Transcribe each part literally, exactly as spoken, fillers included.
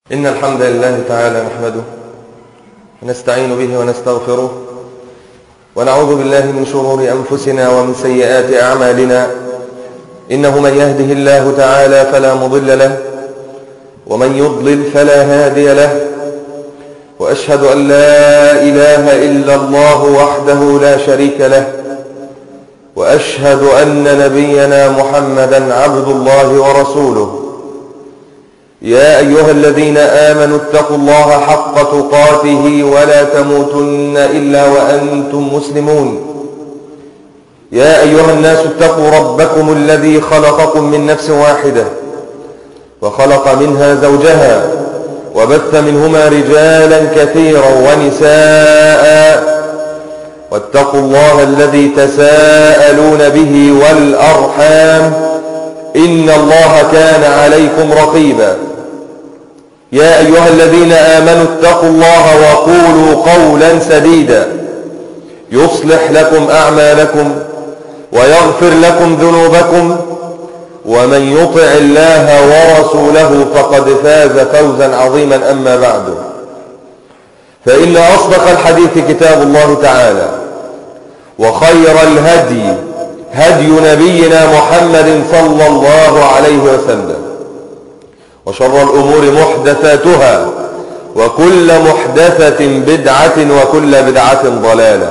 إن الحمد لله تعالى نحمده ونستعين به ونستغفره ونعوذ بالله من شرور أنفسنا ومن سيئات أعمالنا. إنه من يهده الله تعالى فلا مضل له ومن يضلل فلا هادي له، وأشهد أن لا إله إلا الله وحده لا شريك له، وأشهد أن نبينا محمدا عبد الله ورسوله. يا أيها الذين آمنوا اتقوا الله حق تقاته ولا تموتن إلا وأنتم مسلمون. يا أيها الناس اتقوا ربكم الذي خلقكم من نفس واحدة وخلق منها زوجها وبث منهما رجالا كثيرا ونساء، واتقوا الله الذي تساءلون به والأرحام إن الله كان عليكم رقيبا. يا أيها الذين آمنوا اتقوا الله وقولوا قولا سديدا يصلح لكم أعمالكم ويغفر لكم ذنوبكم، ومن يطع الله ورسوله فقد فاز فوزا عظيما. أما بعد، فإن أصدق الحديث كتاب الله تعالى، وخير الهدي هدي نبينا محمد صلى الله عليه وسلم، وشر الأمور محدثاتها، وكل محدثة بدعة، وكل بدعة ضلالة.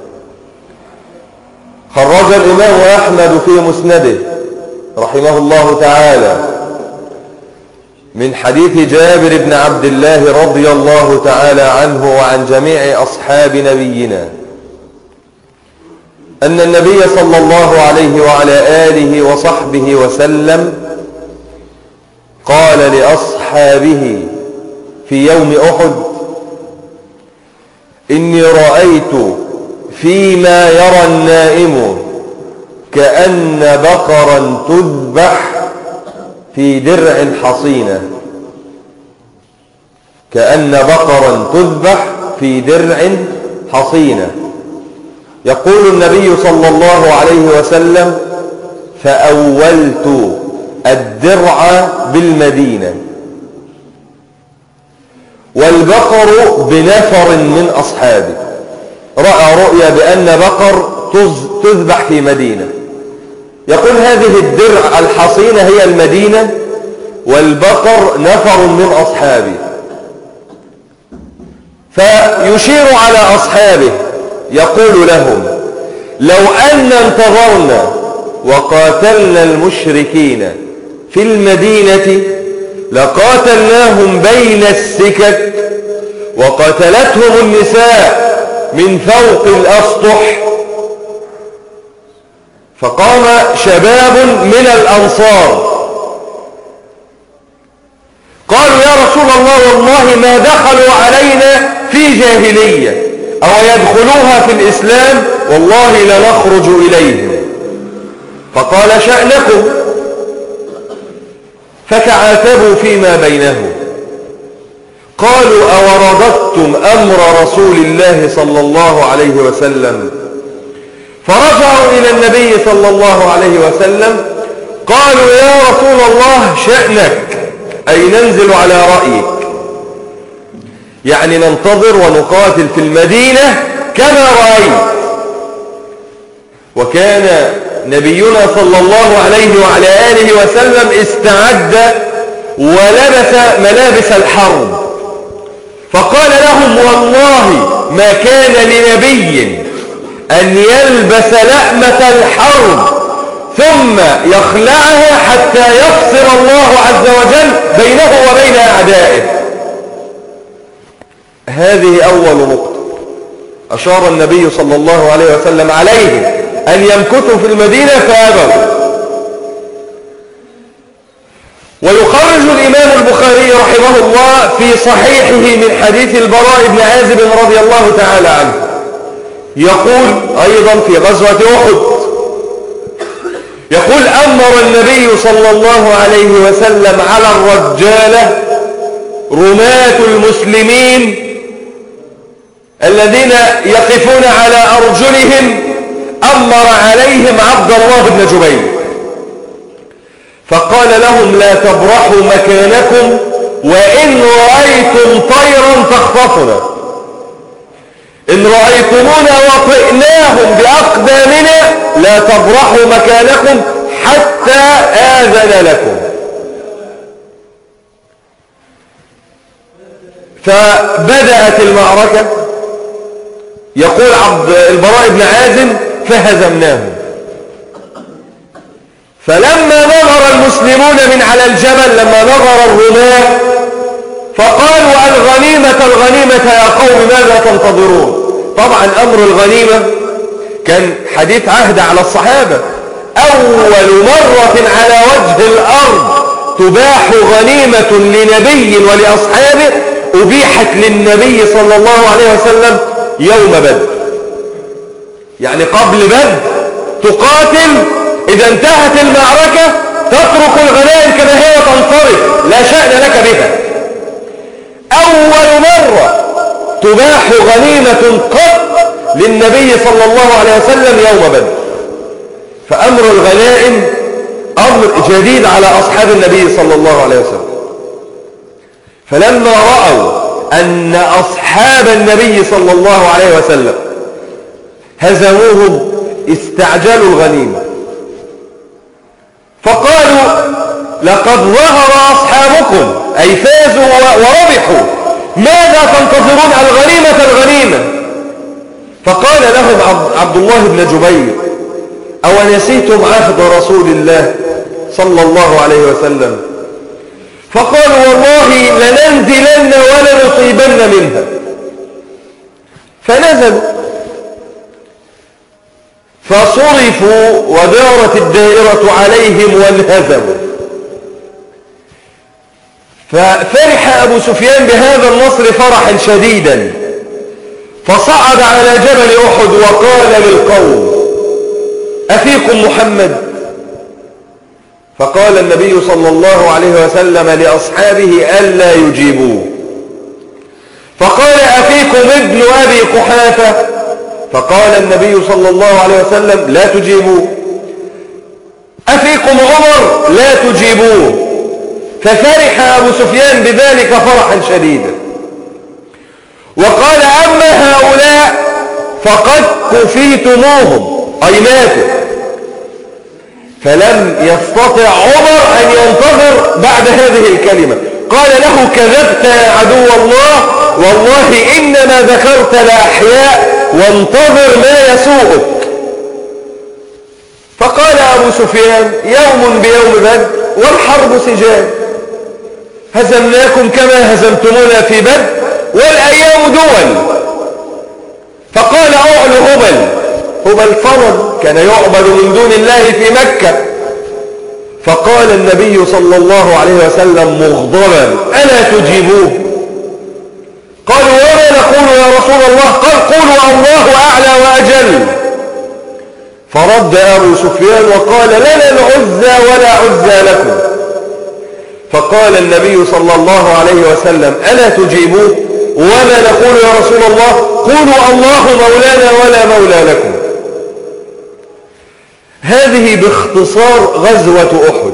خرج الإمام أحمد في مسنده رحمه الله تعالى من حديث جابر بن عبد الله رضي الله تعالى عنه وعن جميع أصحاب نبينا أن النبي صلى الله عليه وعلى آله وصحبه وسلم قال لأصحابه في يوم أحد: إني رأيت فيما يرى النائم كأن بقرا تذبح في درع حصينة كأن بقرا تذبح في درع حصينة. يقول النبي صلى الله عليه وسلم: فأولت الدرع بالمدينة، والبقر بنفر من أصحابه. رأى رؤيا بأن بقر تذبح في مدينة. يقول هذه الدرع الحصينة هي المدينة، والبقر نفر من أصحابه. فيشير على أصحابه يقول لهم: لو أن انتظرنا وقاتلنا المشركين في المدينة لقاتلناهم بين السكك، وقتلتهم النساء من فوق الأسطح. فقام شباب من الأنصار قالوا: يا رسول الله، والله ما دخلوا علينا في جاهلية أو يدخلوها في الإسلام، والله لنخرج إليهم. فقال: شأنكم. فتعاتبوا فيما بينهم، قالوا: أورددتم أمر رسول الله صلى الله عليه وسلم؟ فرجعوا إلى النبي صلى الله عليه وسلم قالوا: يا رسول الله، شأنك، أي ننزل على رأيك، يعني ننتظر ونقاتل في المدينة كما رأيت. وكان نبينا صلى الله عليه وعلى آله وسلم استعد ولبس ملابس الحرب، فقال لهم: والله ما كان لنبي أن يلبس لأمة الحرب ثم يخلعها حتى يفصل الله عز وجل بينه وبين أعدائه. هذه أول نقطة أشار النبي صلى الله عليه وسلم عليه أن يمكثوا في المدينة فأبوا. ويخرج الإمام البخاري رحمه الله في صحيحه من حديث البراء بن عازب رضي الله تعالى عنه، يقول أيضا في غزوة أحد، يقول: أمر النبي صلى الله عليه وسلم على الرجالة رماة المسلمين الذين يقفون على أرجلهم، أمر عليهم عبد الله بن جبير، فقال لهم: لا تبرحوا مكانكم وإن رأيتم طيرا تخطفنا، إن رأيتمونا وطئناهم بأقدامنا لا تبرحوا مكانكم حتى آذن لكم. فبدأت المعركة. يقول عبد البراء بن عازم فهزمناهم. فلما نظر المسلمون من على الجبل، لما نظر الرماة فقالوا الغنيمة الغنيمة يا قوم ماذا تنتظرون؟ طبعا أمر الغنيمة كان حديث عهد على الصحابة، أول مرة على وجه الأرض تباح غنيمة لنبي ولأصحابه أبيحت للنبي صلى الله عليه وسلم يوم بدر. يعني قبل بدر تقاتل، إذا انتهت المعركة تترك الغنائم كما هي وتنصرف، لا شأن لك بها. أول مرة تباح غنيمة قط للنبي صلى الله عليه وسلم يوم بدر. فأمر الغنائم أمر جديد على أصحاب النبي صلى الله عليه وسلم. فلما رأوا أن أصحاب النبي صلى الله عليه وسلم هزموهم استعجلوا الغنيمة، فقالوا لقد ظهر أصحابكم أي فازوا وربحوا، ماذا تنتظرون؟ الغنيمة الغنيمة. فقال لهم عبد الله بن جبير أونسيتم عهد رسول الله صلى الله عليه وسلم؟ فقالوا والله لننزلن ولنصيبن منها. فنزلوا فصرفوا ودارت الدائرة عليهم وانهزموا. ففرح أبو سفيان بهذا النصر فرحا شديدا، فصعد على جبل أحد وقال للقوم أفيكم محمد؟ فقال النبي صلى الله عليه وسلم لأصحابه ألا يجيبوه. فقال أفيكم ابن أبي قحافة؟ فقال النبي صلى الله عليه وسلم لا تجيبوه. أفيكم عمر؟ لا تجيبوه. ففرح أبو سفيان بذلك فرحا شديدا، وقال أما هؤلاء فقد كفيتموهم أي ماتوا. فلم يستطع عمر أن ينتظر بعد هذه الكلمة، قال له كذبت يا عدو الله، والله إنما ذكرت الأحياء وانتظر ما يسوءك. فقال أبو سفيان يوم بيوم بدر والحرب سجال، هزمناكم كما هزمتمونا في بدر والأيام دول. فقال أعلو هبل. هبل صنم كان يعبد من دون الله في مكة. فقال النبي صلى الله عليه وسلم مغضبا ألا تجيبوه؟ قالوا وما نقول يا رسول الله؟ قال قولوا الله أعلى وأجل. فرد أبو سفيان وقال لنا العزى ولا عزى لكم. فقال النبي صلى الله عليه وسلم ألا تجيبوه؟ وما نقول يا رسول الله؟ قولوا الله مولانا ولا مولى لكم. هذه باختصار غزوة أحد.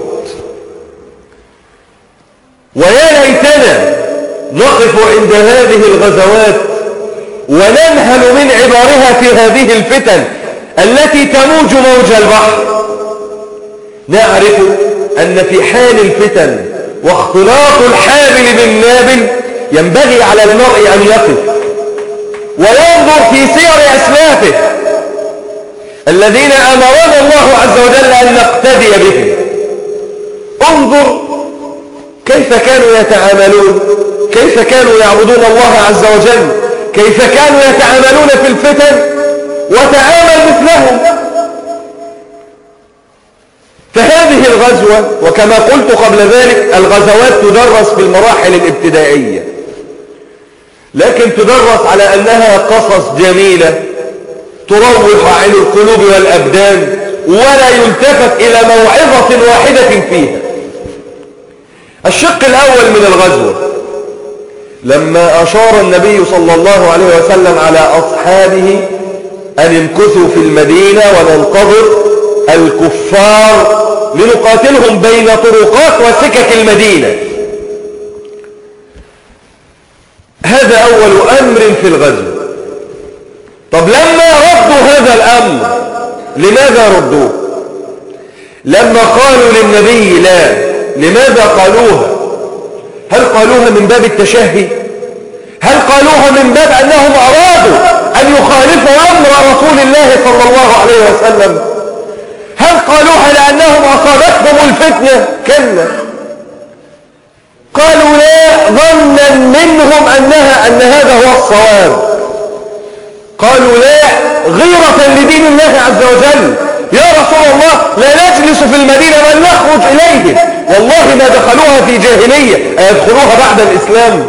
ويا ليتنا نقف عند هذه الغزوات وننهل من عبارها في هذه الفتن التي تموج موج البحر. نعرف أن في حال الفتن واختلاط الحابل بالنابل ينبغي على المرء أن يقف وينظر في سير أسلافه الذين أمرنا الله عز وجل أن نقتدي بهم. انظر كيف كانوا يتعاملون، كيف كانوا يعبدون الله عز وجل، كيف كانوا يتعاملون في الفتن، وتعامل مثلهم. فهذه الغزوة وكما قلت قبل ذلك الغزوات تدرس في المراحل الابتدائية، لكن تدرس على أنها قصص جميلة تروح عن القلوب والأبدان ولا يلتفت إلى موعظة واحدة فيها. الشق الأول من الغزوة لما أشار النبي صلى الله عليه وسلم على أصحابه أن امكثوا في المدينة وننتظر الكفار لنقاتلهم بين طرقات وسكك المدينة. هذا أول أمر في الغزو. طب لما ردوا هذا الأمر لماذا ردوه؟ لما قالوا للنبي لا، لماذا قالوها؟ هل قالوها من باب التشهي؟ هل قالوها من باب أنهم أرادوا أن يخالفوا أمر رسول الله صلى الله عليه وسلم؟ هل قالوها لأنهم أصابتهم الفتنة؟ كلا، قالوا لا ظنا منهم أنها أن هذا هو الصواب. قالوا لا غيرة لدين الله عز وجل. يا رسول الله لا نجلس في المدينة بل نخرج إليه، والله ما دخلوها في جاهلية، أيدخلوها بعد الإسلام؟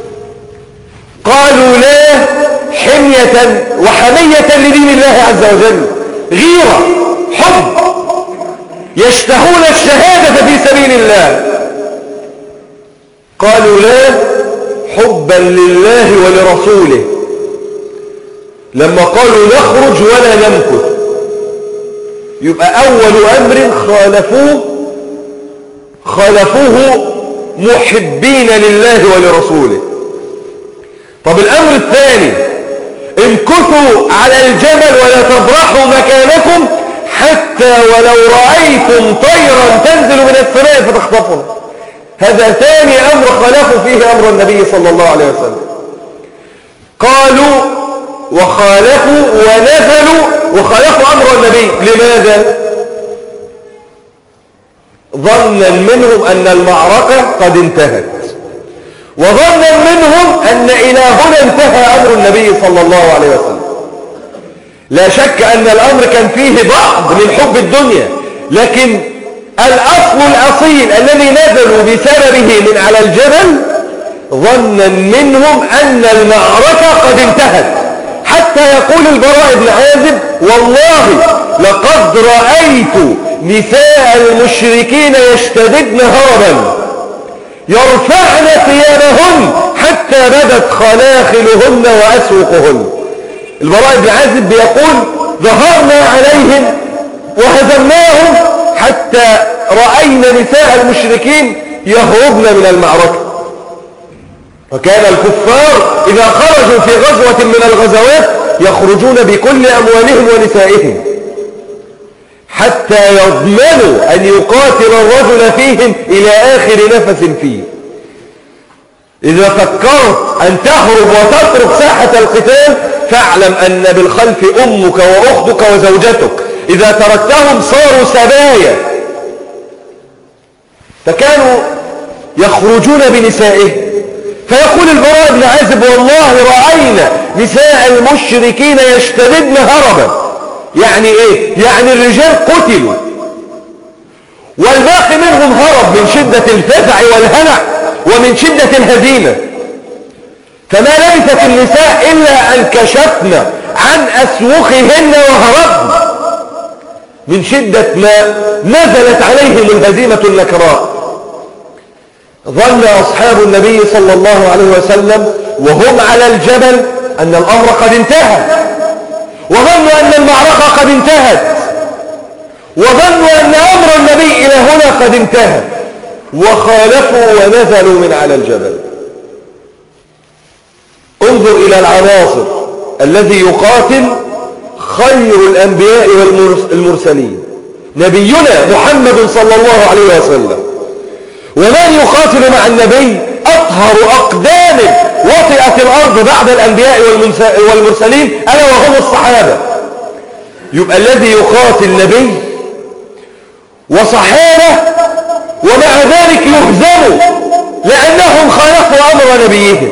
قالوا لا حمية وحمية لدين الله عز وجل، غيرة، حب، يشتهون الشهادة في سبيل الله. قالوا لا حبا لله ولرسوله. لما قالوا نخرج ولا نمكث، يبقى أول أمر خالفوه خالفوه محبين لله ولرسوله. طب الأمر الثاني، امكثوا على الجبل ولا تبرحوا مكانكم حتى ولو رأيتم طيرا تنزل من السماء فتخطفنا. هذا ثاني أمر خالفوا فيه أمر النبي صلى الله عليه وسلم. قالوا وخالفوا ونزلوا وخالفوا أمر النبي. لماذا؟ ظنا منهم أن المعركة قد انتهت، وظنا منهم أن إلى هنا انتهى أمر النبي صلى الله عليه وسلم. لا شك أن الأمر كان فيه بعض من حب الدنيا، لكن الأصل الأصيل الذي نزلوا بسببه من على الجبل ظنا منهم أن المعركة قد انتهت، حتى يقول البراء بن عازب والله لقد رأيت نساء المشركين يشتددن هربا يرفعن ثيابهن حتى بدت خلاخلهن وأسوقهن. البراء بن عازب بيقول ظهرنا عليهم وهزمناهم حتى رأينا نساء المشركين يهربن من المعركة. وكان الكفار إذا خرجوا في غزوة من الغزوات يخرجون بكل أموالهم ونسائهم حتى يضمنوا أن يقاتل الرجل فيهم إلى آخر نفس فيه. إذا فكرت أن تهرب وتترك ساحة القتال فاعلم أن بالخلف أمك وأختك وزوجتك، إذا تركتهم صاروا سبايا. فكانوا يخرجون بنسائهم. فيقول البراء بن عازب والله رأينا نساء المشركين يشتددن هربا. يعني ايه؟ يعني الرجال قتلوا والباقي منهم هرب من شدة الفزع والهلع ومن شدة الهزيمة. فما لبثت النساء إلا أن كشفن عن أسوقهن وهربن من شدة ما نزلت عليهم الهزيمة النكراء. ظن أصحاب النبي صلى الله عليه وسلم وهم على الجبل أن الأمر قد انتهى، وظنوا أن المعركة قد انتهت، وظنوا أن أمر النبي إلى هنا قد انتهى، وخالفوا ونزلوا من على الجبل. انظر إلى العناصر الذي يقاتل خير الأنبياء والمرسلين نبينا محمد صلى الله عليه وسلم. ومن يقاتل مع النبي أطهر أقدام وطئت الأرض بعد الأنبياء والمرسلين ألا وهم الصحابة. يبقى الذي يقاتل نبي وصحابة ومع ذلك يهزموا لأنهم خالفوا أمر نبيهم.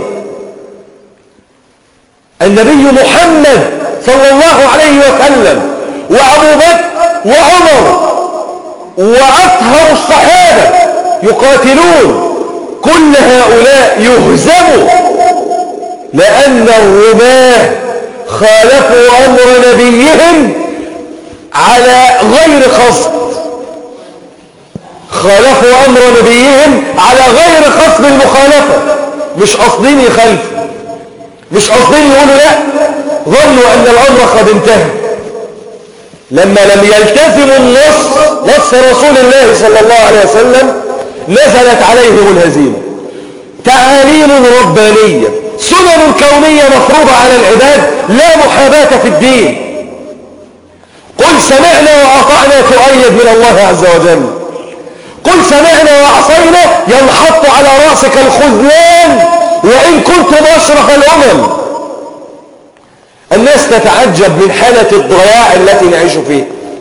النبي محمد صلى الله عليه وسلم وأبو بكر وعمر وأطهر الصحابة يقاتلون، كل هؤلاء يهزموا لأن الرماة خالفوا أمر نبيهم على غير قصد. خالفوا أمر نبيهم على غير قصد المخالفة، مش قصدين يخالفوا، مش قصدين يقولوا لا، ظنوا أن الأمر قد انتهى. لما لم يلتزموا النص نص رسول الله صلى الله عليه وسلم نزلت عليهم الهزيمة. تعاليم ربانية، سنن كونية مفروضة على العباد، لا محاباة في الدين. قل سمعنا وأطعنا تؤيد من الله عز وجل. قل سمعنا وعصينا ينحط على رأسك الخذلان وإن كنت أشرف الأمم. الناس تتعجب من حالة الضياع التي نعيش فيها،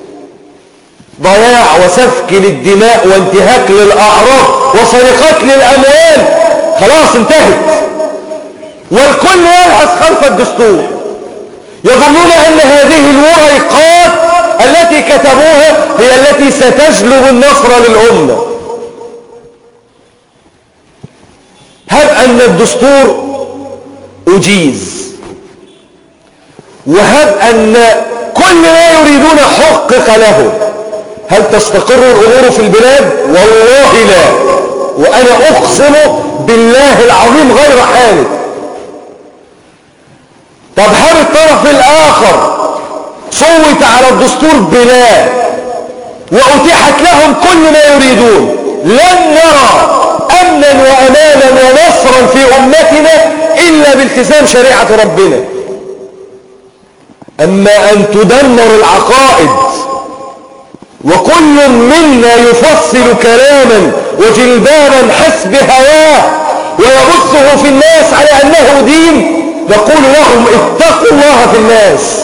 ضياع وسفك للدماء وانتهاك للأعراض وسرقات للأموال، خلاص انتهت، والكل يلهث خلف الدستور، يظنون أن هذه الورقات التي كتبوها هي التي ستجلب النصر للأمة. هب أن الدستور أجيز، وهب أن كل ما يريدون حقق له، هل تستقر الأمور في البلاد؟ والله لا، وأنا أقسم بالله العظيم غير حالف. طب هل الطرف الآخر صوت على الدستور بلا وأتيحت لهم كل ما يريدون، لن نرى أمنا وأمانا ونصرا في أمتنا إلا بالتزام شريعة ربنا. أما أن تدمر العقائد وكل منا يفصل كلاما وجلبابا حسب هواه ويبثه في الناس على أنه دين، نقول لهم اتقوا الله في الناس.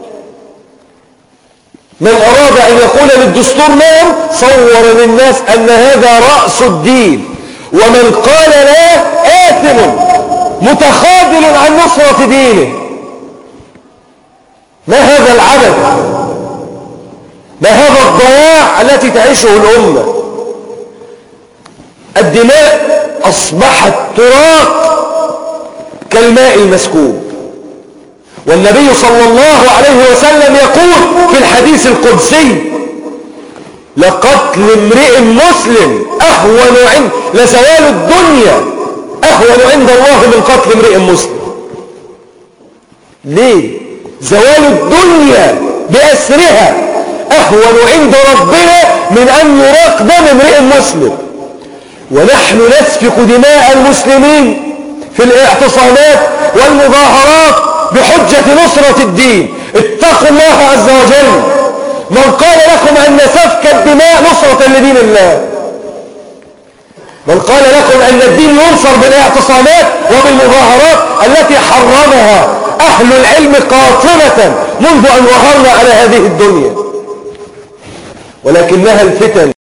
من أراد أن يقول للدستور نعم صور للناس أن هذا رأس الدين، ومن قال لا آثم متخاذل عن نصرة دينه. ما هذا العبث؟ ما هذا الضياع التي تعيشه الأمة؟ الدماء أصبحت تراق كالماء المسكوب، والنبي صلى الله عليه وسلم يقول في الحديث القدسي: لقتل امرئ مسلم أهون عند لزوال الدنيا أهون عند الله من قتل امرئ مسلم. ليه؟ زوال الدنيا بأسرها أهون عند ربنا من أن يراق دم امرئ مسلم، ونحن نسفك دماء المسلمين في الاعتصامات والمظاهرات بحجة نصرة الدين. اتقوا الله عز وجل. من قال لكم أن سفك الدماء نصرة لدين الله؟ من قال لكم أن الدين ينصر بالاعتصامات وبالمظاهرات التي حرمها أهل العلم قاطبة منذ أن ظهرنا على هذه الدنيا؟ ولكنها الفتن